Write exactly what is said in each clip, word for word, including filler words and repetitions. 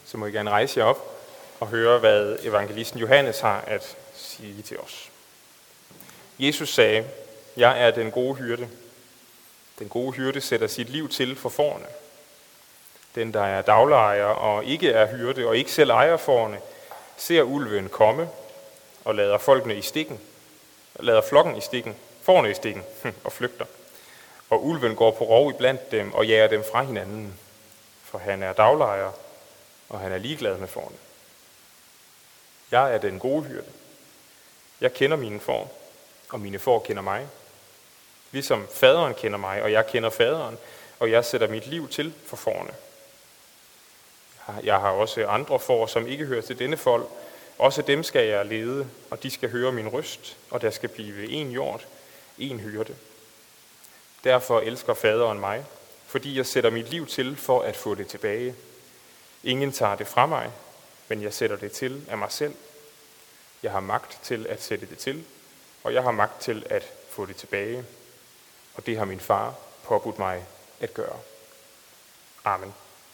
så må I gerne rejse jer op og høre, hvad evangelisten Johannes har at sige til os. Jesus sagde, jeg er den gode hyrde. Den gode hyrde sætter sit liv til for fårene. Den, der er daglejer og ikke er hyrde og ikke selv ejer fårene, ser ulven komme og lader folkene i stikken, lader flokken i stikken, fårene i stikken og flygter. Og ulven går på rov iblandt dem og jager dem fra hinanden, for han er daglejer, og han er ligeglad med fårene. Jeg er den gode hyrde. Jeg kender mine får, og mine får kender mig. Ligesom faderen kender mig, og jeg kender faderen, og jeg sætter mit liv til for fårene. Jeg har også andre får, som ikke hører til denne fold. Også dem skal jeg lede, og de skal høre min røst, og der skal blive en hjort, en hyrde. Derfor elsker faderen mig, fordi jeg sætter mit liv til for at få det tilbage. Ingen tager det fra mig, men jeg sætter det til af mig selv. Jeg har magt til at sætte det til, og jeg har magt til at få det tilbage. Og det har min far påbudt mig at gøre. Amen.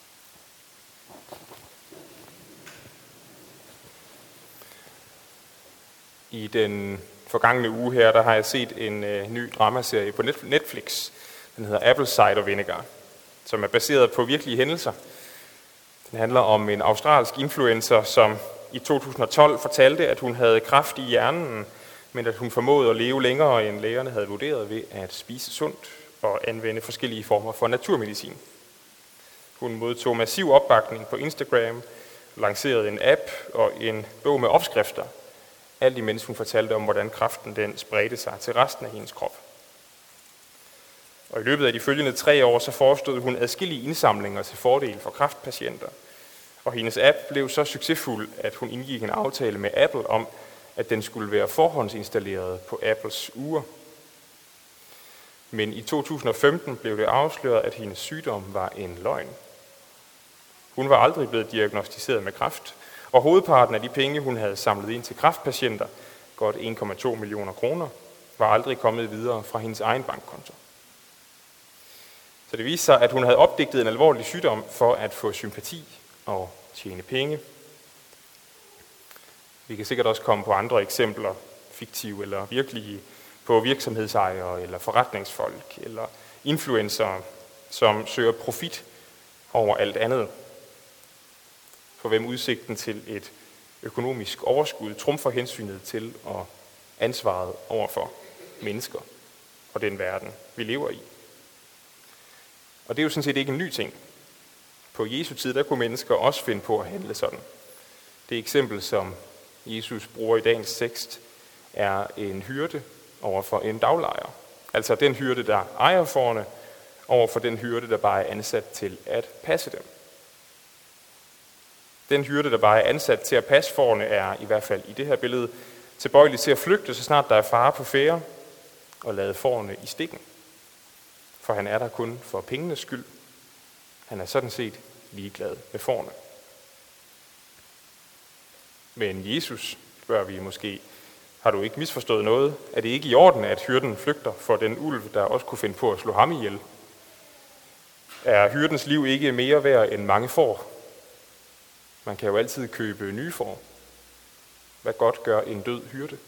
I den forgangne uge her, der har jeg set en øh, ny dramaserie på Netflix. Den hedder Apple Cider Vinegar, som er baseret på virkelige hændelser. Den handler om en australsk influencer, som i to tusind og tolv fortalte, at hun havde kræft i hjernen, men at hun formåede at leve længere, end lægerne havde vurderet ved at spise sundt og anvende forskellige former for naturmedicin. Hun modtog massiv opbakning på Instagram, lancerede en app og en bog med opskrifter, alt imens hun fortalte om, hvordan kræften den spredte sig til resten af hendes krop. Og i løbet af de følgende tre år, så forestod hun adskillige indsamlinger til fordel for kræftpatienter. Og hendes app blev så succesfuld, at hun indgik en aftale med Apple om, at den skulle være forhåndsinstalleret på Apples ure. Men i to tusind og femten blev det afsløret, at hendes sygdom var en løgn. Hun var aldrig blevet diagnosticeret med kræft, og hovedparten af de penge, hun havde samlet ind til kræftpatienter, godt en komma to millioner kroner, var aldrig kommet videre fra hendes egen bankkonto. Så det viste sig, at hun havde opdigtet en alvorlig sygdom for at få sympati og tjene penge. Vi kan sikkert også komme på andre eksempler, fiktive eller virkelige, på virksomhedsejere eller forretningsfolk eller influencer, som søger profit over alt andet. For hvem udsigten til et økonomisk overskud trumfer hensynet til og ansvaret overfor mennesker og den verden, vi lever i. Og det er jo sådan set ikke en ny ting. På Jesu tid, der kunne mennesker også finde på at handle sådan. Det eksempel, som Jesus bruger i dagens tekst, er en hyrde over for en daglejer. Altså den hyrde, der ejer fårene, over for den hyrde, der bare er ansat til at passe dem. Den hyrde, der bare er ansat til at passe fårene, er i hvert fald i det her billede tilbøjelig til at flygte, så snart der er fare på færde, og lade fårene i stikken. For han er der kun for pengenes skyld. Han er sådan set ligeglad med fårene. Men Jesus, spørger vi måske, har du ikke misforstået noget? Er det ikke i orden, at hyrden flygter for den ulv, der også kunne finde på at slå ham ihjel? Er hyrdens liv ikke mere værd end mange får? Man kan jo altid købe nye får. Hvad godt gør en død hyrde?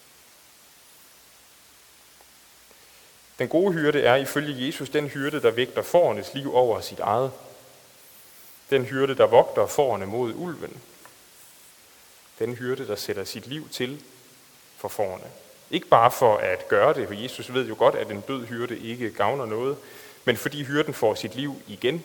Den gode hyrde er ifølge Jesus den hyrde, der vægter fårenes liv over sit eget. Den hyrde, der vogter fårene mod ulven. Den hyrde, der sætter sit liv til for fårene. Ikke bare for at gøre det, for Jesus ved jo godt, at en død hyrde ikke gavner noget, men fordi hyrden får sit liv igen.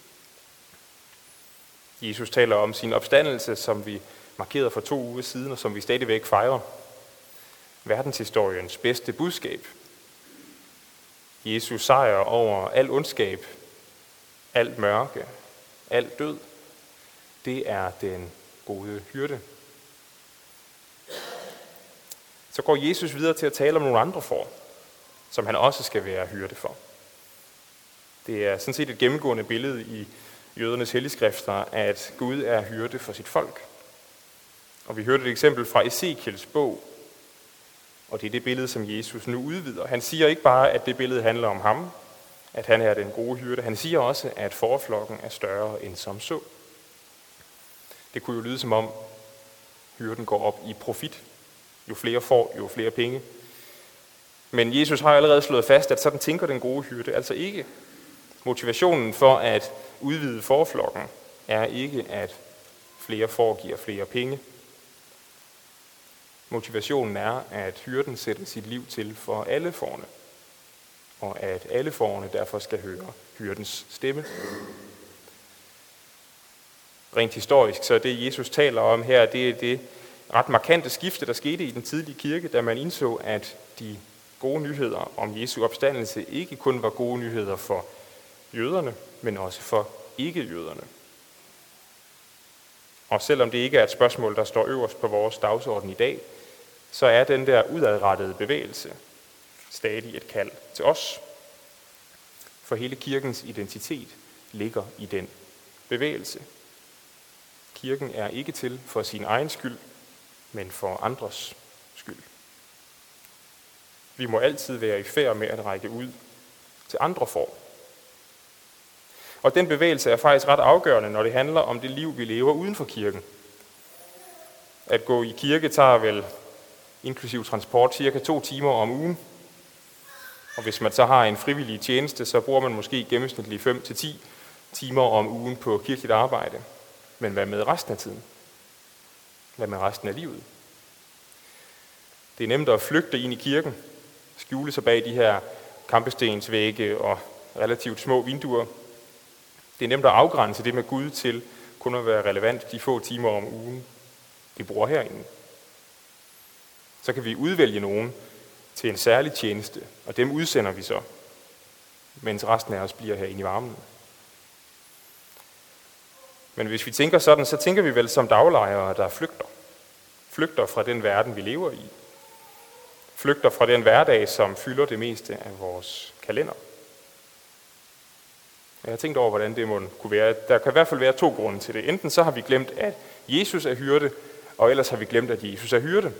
Jesus taler om sin opstandelse, som vi markerede for to uger siden, og som vi stadigvæk fejrer. Verdenshistoriens bedste budskab. Jesus sejr over al ondskab, alt mørke, alt død. Det er den gode hyrde. Så går Jesus videre til at tale om nogle andre får, som han også skal være hyrde for. Det er sådan set et gennemgående billede i jødernes helligskrifter, at Gud er hyrde for sit folk. Og vi hørte et eksempel fra Ezekiels bog, og det er det billede, som Jesus nu udvider. Han siger ikke bare, at det billede handler om ham, at han er den gode hyrde. Han siger også, at fåreflokken er større end som så. Det kunne jo lyde som om hyrden går op i profit. Jo flere får, jo flere penge. Men Jesus har allerede slået fast, at sådan tænker den gode hyrde altså ikke. Motivationen for at udvide forflokken er ikke, at flere får giver flere penge. Motivationen er, at hyrden sætter sit liv til for alle fårene, og at alle fårene derfor skal høre hyrdens stemme. Rent historisk, så det Jesus taler om her, det er det ret markante skifte, der skete i den tidlige kirke, da man indså, at de gode nyheder om Jesu opstandelse ikke kun var gode nyheder for jøderne, men også for ikke-jøderne. Og selvom det ikke er et spørgsmål, der står øverst på vores dagsorden i dag, så er den der udadrettede bevægelse stadig et kald til os. For hele kirkens identitet ligger i den bevægelse. Kirken er ikke til for sin egen skyld, men for andres skyld. Vi må altid være i færd med at række ud til andre får. Og den bevægelse er faktisk ret afgørende, når det handler om det liv, vi lever uden for kirken. At gå i kirke tager vel inklusiv transport cirka to timer om ugen. Og hvis man så har en frivillig tjeneste, så bruger man måske gennemsnitligt fem til ti timer om ugen på kirkeligt arbejde. Men hvad med resten af tiden? Hvad med resten af livet? Det er nemt at flygte ind i kirken, skjule sig bag de her kampestensvægge og relativt små vinduer. Det er nemt at afgrænse det med Gud til kun at være relevant de få timer om ugen, vi bruger herinde. Så kan vi udvælge nogen til en særlig tjeneste, og dem udsender vi så, mens resten af os bliver herinde i varmen. Men hvis vi tænker sådan, så tænker vi vel som daglejere, der flygter. Flygter fra den verden, vi lever i. Flygter fra den hverdag, som fylder det meste af vores kalender. Jeg har tænkt over, hvordan det må kunne være. Der kan i hvert fald være to grunde til det. Enten så har vi glemt, at Jesus er hyrde, og ellers har vi glemt, at Jesus er hyrde.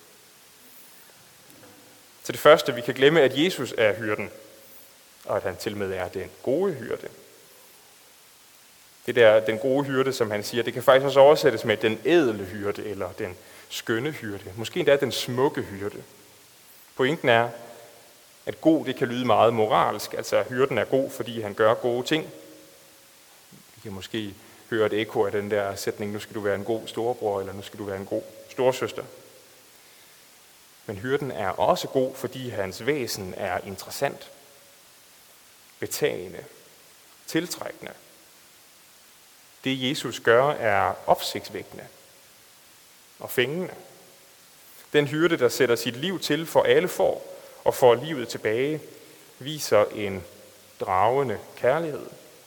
Til det første, vi kan glemme, at Jesus er hyrden, og at han til med er den gode hyrde. Det der, den gode hyrde, som han siger, det kan faktisk også oversættes med den ædle hyrde, eller den skønne hyrde. Måske endda den smukke hyrde. Pointen er, at god, det kan lyde meget moralsk. Altså, hyrden er god, fordi han gør gode ting. Vi kan måske høre et ekko af den der sætning, nu skal du være en god storebror, eller nu skal du være en god storesøster. Men hyrden er også god, fordi hans væsen er interessant, betagende, tiltrækkende. Det Jesus gør er opsigtsvækkende og fængende. Den hyrde, der sætter sit liv til for alle får og får livet tilbage, viser en dragende kærlighed.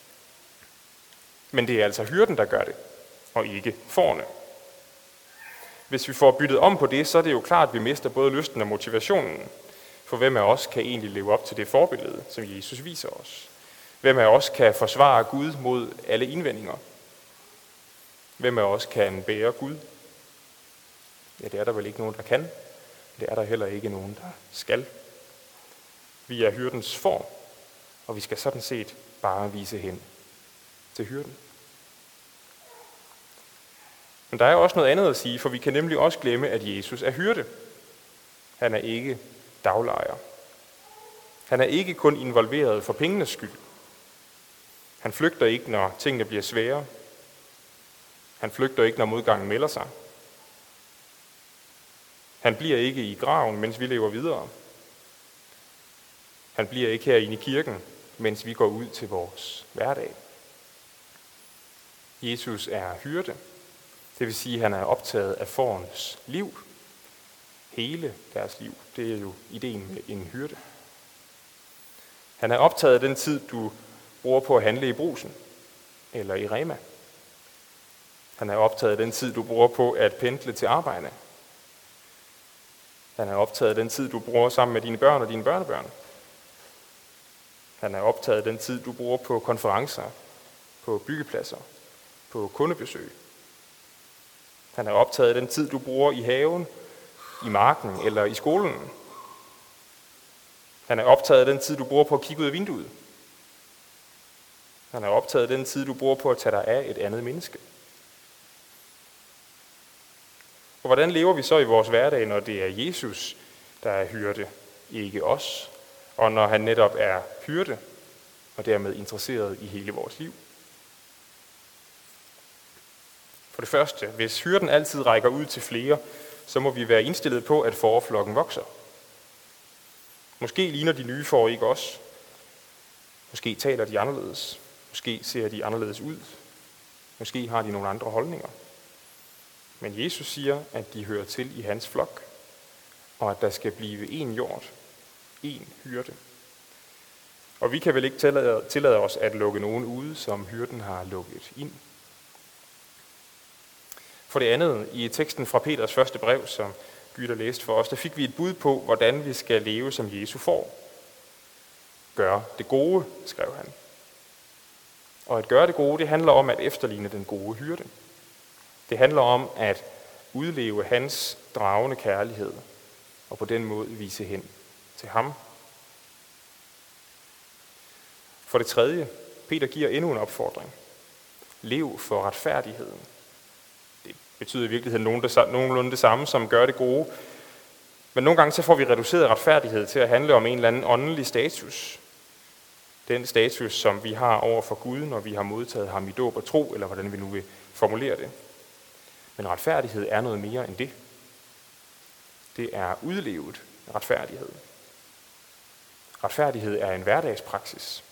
Men det er altså hyrden, der gør det, og ikke fårene. Hvis vi får byttet om på det, så er det jo klart, at vi mister både lysten og motivationen. For hvem af os kan egentlig leve op til det forbillede, som Jesus viser os? Hvem af os kan forsvare Gud mod alle indvendinger? Hvem af os kan bære Gud? Ja, det er der vel ikke nogen, der kan. Det er der heller ikke nogen, der skal. Vi er hyrdens får, og vi skal sådan set bare vise hen til hyrden. Men der er også noget andet at sige, for vi kan nemlig også glemme, at Jesus er hyrde. Han er ikke daglejer. Han er ikke kun involveret for pengenes skyld. Han flygter ikke, når tingene bliver svære. Han flygter ikke, når modgangen melder sig. Han bliver ikke i graven, mens vi lever videre. Han bliver ikke herinde i kirken, mens vi går ud til vores hverdag. Jesus er hyrde. Det vil sige, at han er optaget af fårenes liv. Hele deres liv. Det er jo ideen med en hyrde. Han er optaget af den tid, du bruger på at handle i Brugsen eller i Rema. Han er optaget af den tid, du bruger på at pendle til arbejde. Han er optaget af den tid, du bruger sammen med dine børn og dine børnebørn. Han er optaget af den tid, du bruger på konferencer, på byggepladser, på kundebesøg. Han er optaget af den tid, du bruger i haven, i marken eller i skolen. Han er optaget af den tid, du bruger på at kigge ud af vinduet. Han er optaget af den tid, du bruger på at tage dig af et andet menneske. Og hvordan lever vi så i vores hverdag, når det er Jesus, der er hyrde, ikke os, og når han netop er hyrde, og dermed interesseret i hele vores liv? For det første, hvis hyrden altid rækker ud til flere, så må vi være indstillet på, at fåreflokken vokser. Måske ligner de nye får ikke os. Måske taler de anderledes. Måske ser de anderledes ud. Måske har de nogle andre holdninger. Men Jesus siger, at de hører til i hans flok, og at der skal blive én hjort, én hyrde. Og vi kan vel ikke tillade, tillade os at lukke nogen ude, som hyrden har lukket ind. For det andet, i teksten fra Peters første brev, som Gytter læste for os, der fik vi et bud på, hvordan vi skal leve som Jesu får. Gør det gode, skrev han. Og at gøre det gode, det handler om at efterligne den gode hyrde. Det handler om at udleve hans dragende kærlighed, og på den måde vise hen til ham. For det tredje, Peter giver endnu en opfordring. Lev for retfærdigheden. Det betyder i virkeligheden nogenlunde det samme som gør det gode. Men nogle gange så får vi reduceret retfærdighed til at handle om en eller anden åndelig status. Den status, som vi har over for Gud, når vi har modtaget ham i dåb og tro, eller hvordan vi nu vil formulere det. Men retfærdighed er noget mere end det. Det er udlevet retfærdighed. Retfærdighed er en hverdagspraksis.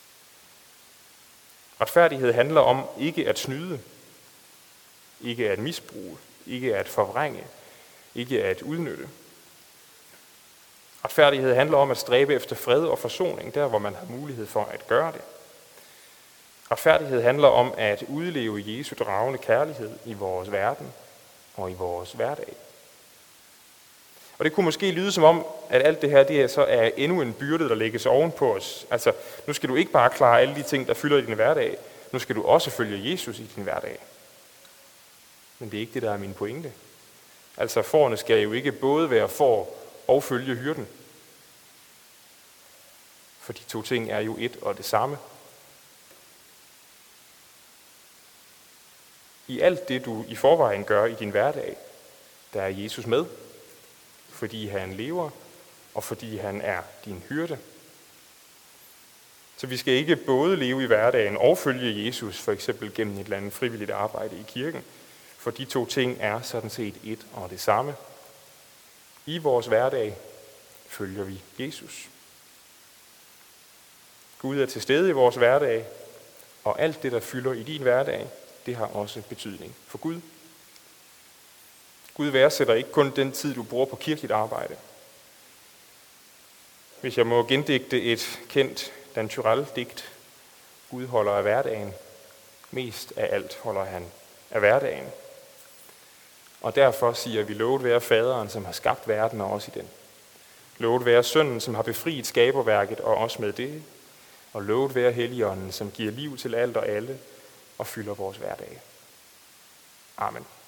Retfærdighed handler om ikke at snyde, ikke at misbruge, ikke at forvrænge, ikke at udnytte. Retfærdighed handler om at stræbe efter fred og forsoning, der hvor man har mulighed for at gøre det. Retfærdighed handler om at udleve Jesu dragende kærlighed i vores verden og i vores hverdag. Og det kunne måske lyde som om, at alt det her det er så er endnu en byrde, der lægges oven på os. Altså, nu skal du ikke bare klare alle de ting, der fylder i din hverdag. Nu skal du også følge Jesus i din hverdag. Men det er ikke det, der er min pointe. Altså, fårene skal jo ikke både være får og følge hyrden. For de to ting er jo et og det samme. I alt det, du i forvejen gør i din hverdag, der er Jesus med, fordi han lever, og fordi han er din hyrde. Så vi skal ikke både leve i hverdagen og følge Jesus, for eksempel gennem et eller andet frivilligt arbejde i kirken, for de to ting er sådan set et og det samme. I vores hverdag følger vi Jesus. Gud er til stede i vores hverdag, og alt det, der fylder i din hverdag, det har også betydning for Gud. Gud værdsætter ikke kun den tid, du bruger på kirkeligt arbejde. Hvis jeg må gendigte et kendt Dan Turèll-digt, Gud holder af hverdagen, mest af alt holder han af hverdagen. Og derfor siger vi, lovet være faderen, som har skabt verden og også i den. Lovet være sønnen, som har befriet skaberværket og også med det. Og lovet være Helligånden, som giver liv til alt og alle og fylder vores hverdag. Amen.